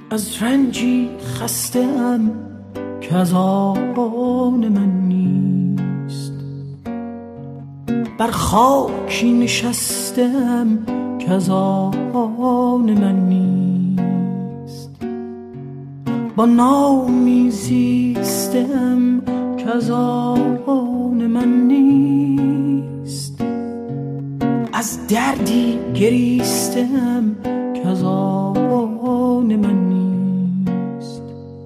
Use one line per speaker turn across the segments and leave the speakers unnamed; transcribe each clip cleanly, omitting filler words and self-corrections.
از رنجی خسته‌ام که از آن من نیست، بر خاکی نشسته‌ام که از آن من نیست، با نامی زیسته‌ام که از آن من نیست، از دردی گریسته‌ام که از آن من نیست.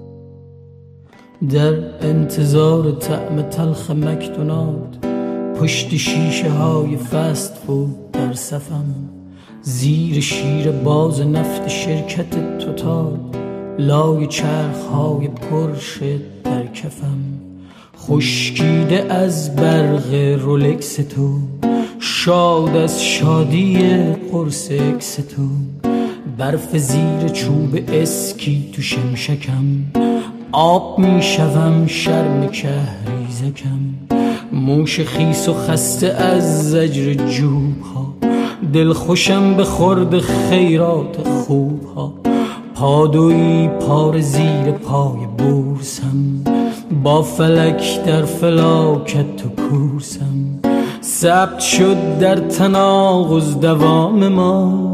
در انتظار طعم تلخ مکدونالد، پشت شیشه های فست فود در صفم، زیر شیر باز نفت شرکت توتال، لای چرخ های پرشه در کفم، خشکیده از برق رولکس تو، شاد از شادی قرص اکس تو، برف زیر چوب اسکی تو شمشکم، آب میشوم شرم کهریزکم، موش خیس و خسته از زجر جوب ها، دل خوشم به خورد خیرات خوب ها، پادویی پار زیر پای بورسم، با فلک در فلاکت تو کورسم، ثبت شد در تناقض دوام ما،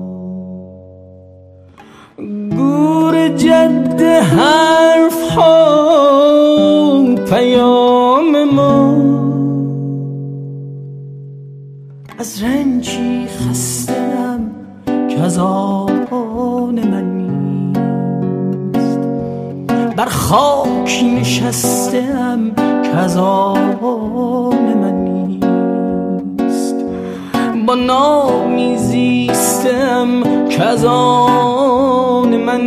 گور جد حرف ها پیام ما، از رنجی خسته‌ام که از آن من نیست، بر خاکی نشسته‌ام که از آن من نیست، با نامی زیسته‌ام که از آن من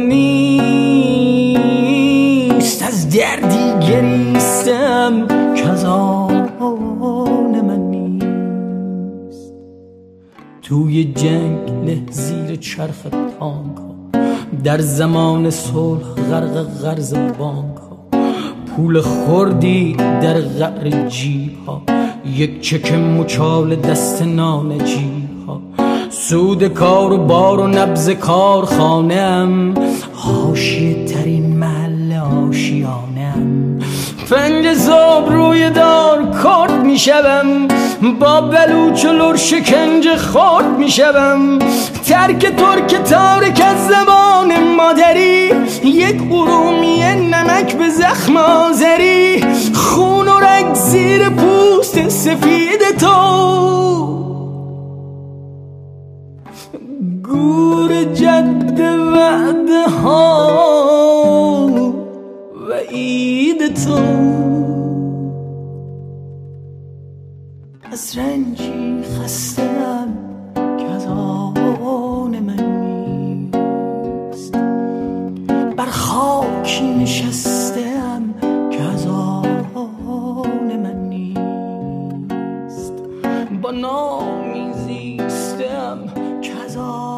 نیست، از دردی گریسته‌ام که از آن من نیست. توی جنگ له زیر چرخ تانک ها، در زمان صلح غرق قرض بانک ها، پول خوردی در قعر جیب ها، یک چک مچال دست نانجیب ها، سود کار و بار و نبض کارخانه ام، حاشیه ترین محل آشیانه ام، پنج صبح روی دار کرد می شدم، با بلوچ و لر شکنجه خورد می شدم، ترک ترک تارک از زبان مادری، یک ارومی نمک به زخم آذری، خون و رگ زیر پوست سفید تو، گور جد وعده ها و عید تو، از رنجی خسته‌ام که از آن من نیست، بر خاکی نشسته‌ام که از آن من نیست، با نامی زیسته‌ام که از آن